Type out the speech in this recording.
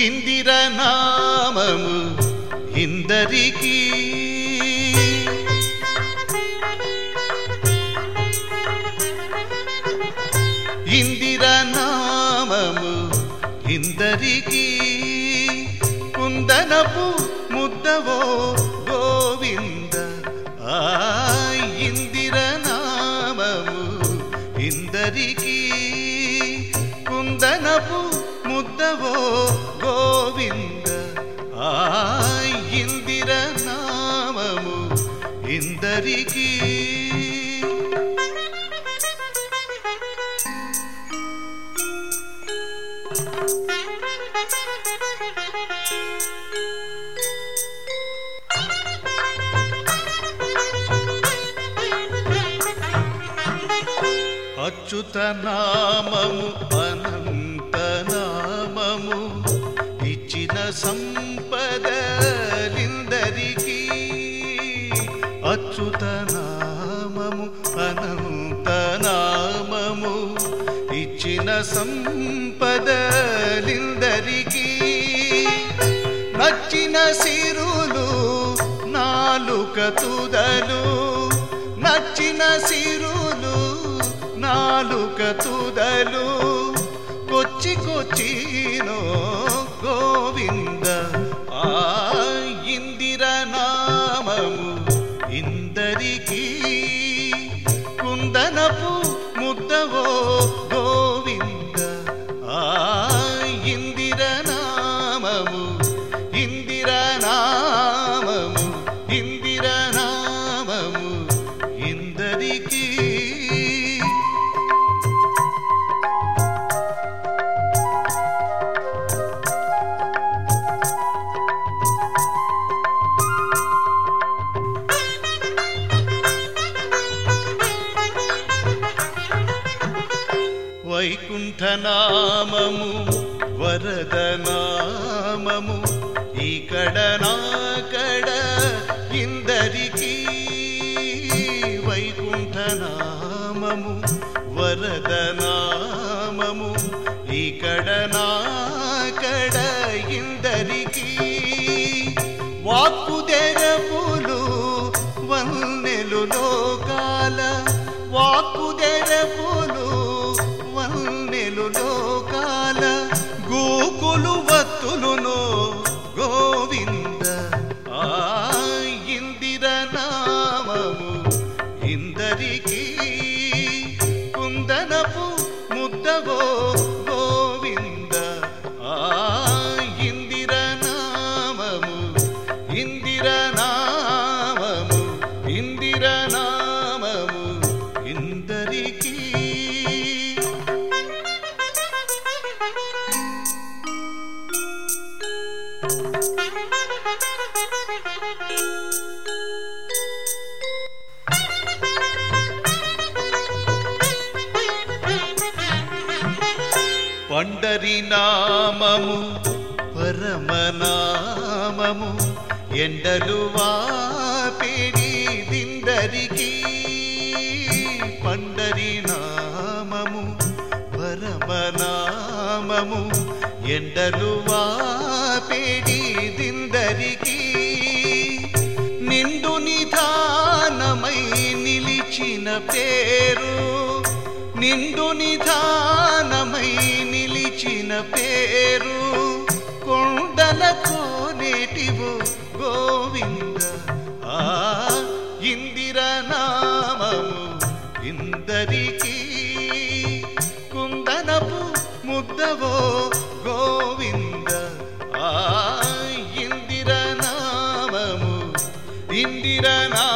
ఇందిర నామము ఇందరికీ ఇందిర నామము ఇందరికీ కుందనపు ముద్దవో గోవింద ఇందిర నామము ఇందరికీ కుందనపు ముద్దవో గోవింద ఇందిర నామము ఇందరికీ అచ్యుత నామము అనంత నామము ఇచ్చిన సంపదలిందరికీ అచ్యుత నామము అనంత నామము ఇచ్చిన సంపదలిందరికీ నచ్చిన సిరులు నాలుక తుదలు నచ్చిన సిరులు నాలుక తుదలు కొచ్చి కొచ్చినో గోవింద ఇందిర నామము ఇందరికీ కుందనపు ముద్దవో గోవింద ఇందిర నామము ఇందిర నామము ఇందిర నామము ఇందరికీ వైకుంఠనామము వరదనామము ఇక్కడ నాకడ ఇందరికీ వైకుంఠనామము వరదనామము ఇక్కడ నాకడ ఇందరికీ వాక్కుదెరపులు వన్నెలు లోకాల వాక్కుదెరపులు వన్నెలు లోకాల గోకులు వత్తులునో గోవింద ఇందిర నామము ఇందరికీ కుందనపు ముద్దవో గోవింద ఇందిర నామము ఇందిర నామము ఇందిర నామము ఇందరికీ పండరి నామము పరమనామము ఎండలు వాపిడిదిందరికీ పండరి నామము పరమనామము ఎండలు వాపిడిదిందరికీ నిండు నిధానమై నిలిచిన పేరు నిండు నిధానమై నిలిచిన పేరు కొండలకు నేటివో గోవింద ఇందిర నామము ఇందరికీ కుందనపు ముద్దవో గోవింద ఇందిర నామము ఇందిర